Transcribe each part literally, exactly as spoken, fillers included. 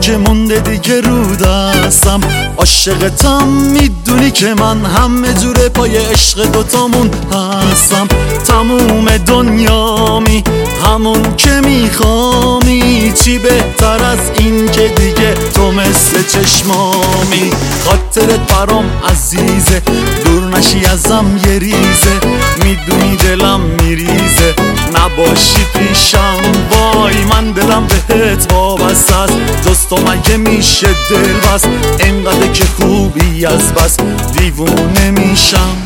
که مونده دیگه رو دستم. عاشقتم میدونی که من همه جوره پای عشق دوتامون هستم. تموم دنیامی همون که میخوامی، چی بهتر از این که دیگه تو مثل چشمامی. خاطرت برام عزیزه، دور نشی ازم یه ریزه، میدونی دلم میریزه نباشی پیشم. وای من دلم بهت وابسته است، جز تو مگه میشه دل بس؟ اینقدر که خوبی از بس دیوونه میشم.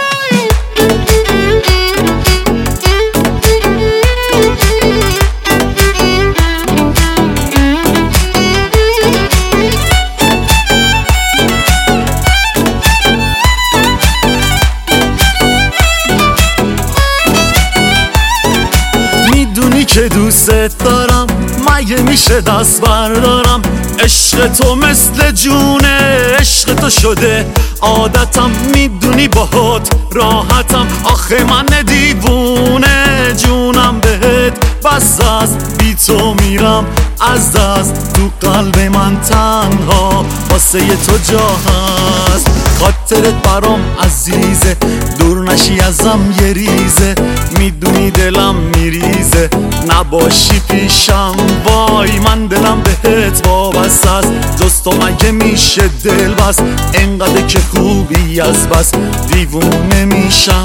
که دوست دارم مگه میشه دست بردارم؟ عشق تو مثل جونه، عشق تو شده عادتم، میدونی باهات راحتم. آخه من دیوونه جونم بهت بس است، بی تو میرم از دست. تو قلب من تنها واسه تو جا هست. خاطرت برام عزیزه، دور نشی ازم یه ریزه، میدونی دلم میریزه نباشی پیشم. وای من دلم بهت وابسته است، جز تو مگه میشه دل بس؟ اینقدر که خوبی از بس دیوونه میشم.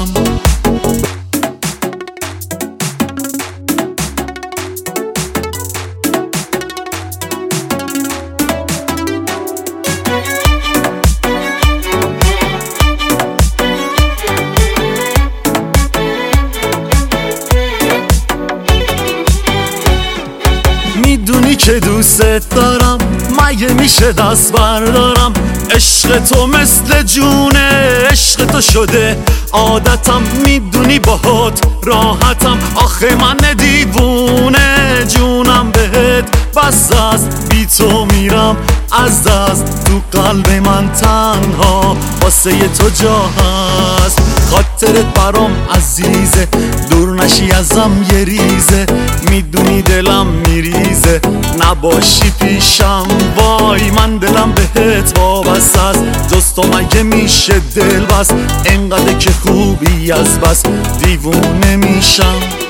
میدونی که دوست دارم مگه میشه دست بردارم؟ عشق تو مثل جونه، عشق تو شده عادتم، میدونی باهات راحتم. آخه من دیوونه جونم بهت بس است، بی تو میرم از دست. تو قلب من تنها واسه تو جا هست. خاطرت برام عزیزه، دور نشی ازم یه ریزه، میدونی دلم میریزه نباشی پیشم. وای من دلم بهت وابسته است، جز تو مگه میشه دل بس؟ اینقدر که خوبی از بس دیوونه میشم.